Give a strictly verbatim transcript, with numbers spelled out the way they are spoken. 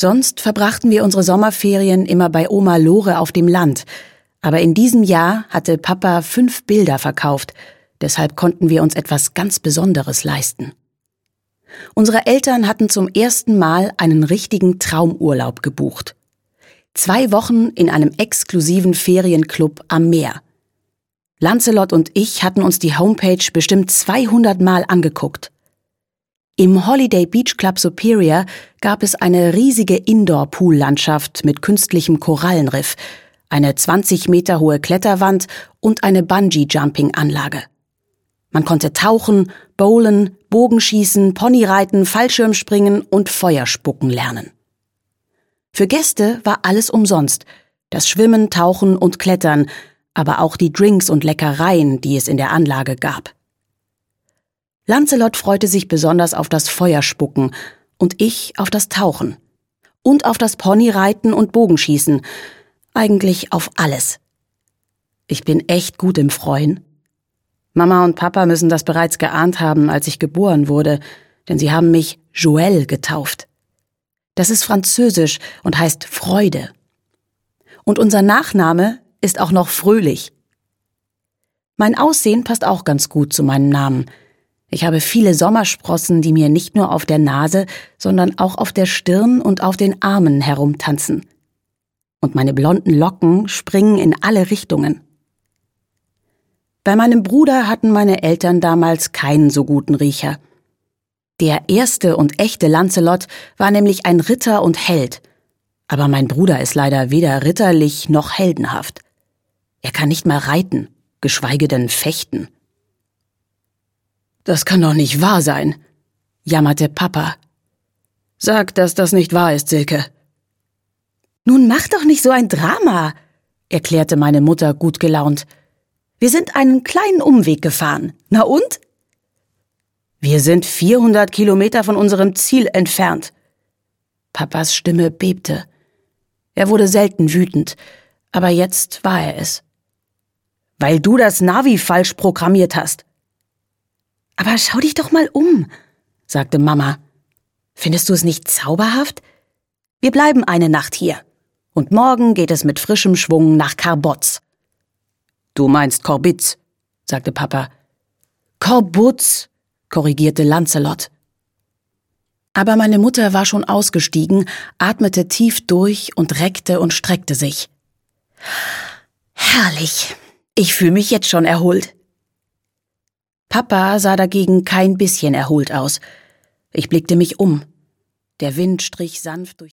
Sonst verbrachten wir unsere Sommerferien immer bei Oma Lore auf dem Land. Aber in diesem Jahr hatte Papa fünf Bilder verkauft. Deshalb konnten wir uns etwas ganz Besonderes leisten. Unsere Eltern hatten zum ersten Mal einen richtigen Traumurlaub gebucht. Zwei Wochen in einem exklusiven Ferienclub am Meer. Lancelot und ich hatten uns die Homepage bestimmt zweihundert Mal angeguckt. Im Holiday Beach Club Superior gab es eine riesige Indoor-Pool-Landschaft mit künstlichem Korallenriff, eine zwanzig Meter hohe Kletterwand und eine Bungee-Jumping-Anlage. Man konnte tauchen, bowlen, Bogenschießen, Ponyreiten, Fallschirmspringen und Feuerspucken lernen. Für Gäste war alles umsonst, das Schwimmen, Tauchen und Klettern, aber auch die Drinks und Leckereien, die es in der Anlage gab. Lancelot freute sich besonders auf das Feuerspucken und ich auf das Tauchen. Und auf das Ponyreiten und Bogenschießen. Eigentlich auf alles. Ich bin echt gut im Freuen. Mama und Papa müssen das bereits geahnt haben, als ich geboren wurde, denn sie haben mich Joël getauft. Das ist französisch und heißt Freude. Und unser Nachname ist auch noch Fröhlich. Mein Aussehen passt auch ganz gut zu meinem Namen. Ich habe viele Sommersprossen, die mir nicht nur auf der Nase, sondern auch auf der Stirn und auf den Armen herumtanzen. Und meine blonden Locken springen in alle Richtungen. Bei meinem Bruder hatten meine Eltern damals keinen so guten Riecher. Der erste und echte Lancelot war nämlich ein Ritter und Held. Aber mein Bruder ist leider weder ritterlich noch heldenhaft. Er kann nicht mal reiten, geschweige denn fechten. »Das kann doch nicht wahr sein«, jammerte Papa. »Sag, dass das nicht wahr ist, Silke.« »Nun mach doch nicht so ein Drama«, erklärte meine Mutter gut gelaunt. »Wir sind einen kleinen Umweg gefahren. Na und?« »Wir sind vierhundert Kilometer von unserem Ziel entfernt.« Papas Stimme bebte. Er wurde selten wütend, aber jetzt war er es. »Weil du das Navi falsch programmiert hast.« »Aber schau dich doch mal um«, sagte Mama. »Findest du es nicht zauberhaft? Wir bleiben eine Nacht hier. Und morgen geht es mit frischem Schwung nach Carbotz.« »Du meinst Corbitz«, sagte Papa. »Corbutz«, korrigierte Lancelot. Aber meine Mutter war schon ausgestiegen, atmete tief durch und reckte und streckte sich. »Herrlich, ich fühle mich jetzt schon erholt.« Papa sah dagegen kein bisschen erholt aus. Ich blickte mich um. Der Wind strich sanft durch